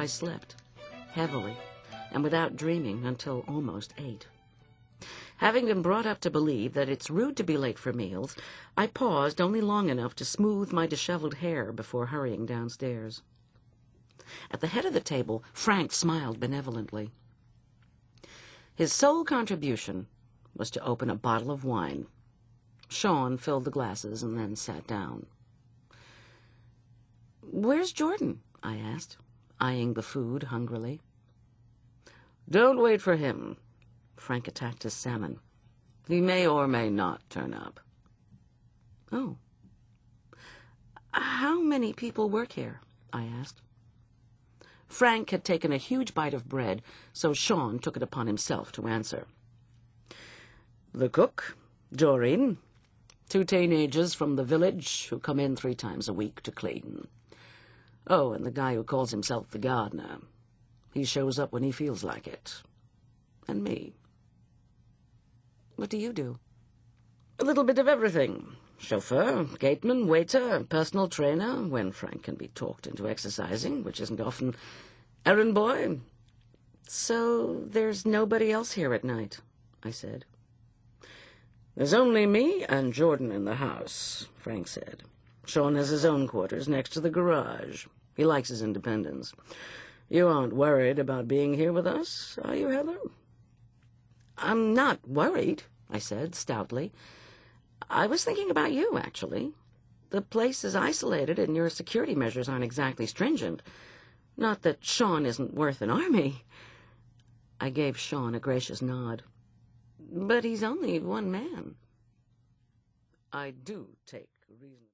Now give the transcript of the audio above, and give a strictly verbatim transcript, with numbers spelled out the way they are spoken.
I slept, heavily, and without dreaming until almost eight. Having been brought up to believe that it's rude to be late for meals, I paused only long enough to smooth my disheveled hair before hurrying downstairs. At the head of the table, Frank smiled benevolently. His sole contribution was to open a bottle of wine. Sean filled the glasses and then sat down. "Where's Jordan?" I asked, eyeing the food hungrily. "Don't wait for him." Frank attacked his salmon. "He may or may not turn up." "Oh. How many people work here?" I asked. Frank had taken a huge bite of bread, so Sean took it upon himself to answer. "The cook, Doreen, two teenagers from the village who come in three times a week to clean. Oh, and the guy who calls himself the gardener. He shows up when he feels like it. And me." "What do you do?" "A little bit of everything. Chauffeur, gateman, waiter, personal trainer, when Frank can be talked into exercising, which isn't often. Errand boy." "So there's nobody else here at night," I said. "There's only me and Jordan in the house," Frank said. "Sean has his own quarters next to the garage. He likes his independence. You aren't worried about being here with us, are you, Heather?" "I'm not worried," I said stoutly. "I was thinking about you, actually. The place is isolated, and your security measures aren't exactly stringent. Not that Sean isn't worth an army." I gave Sean a gracious nod. "But he's only one man." "I do take reason."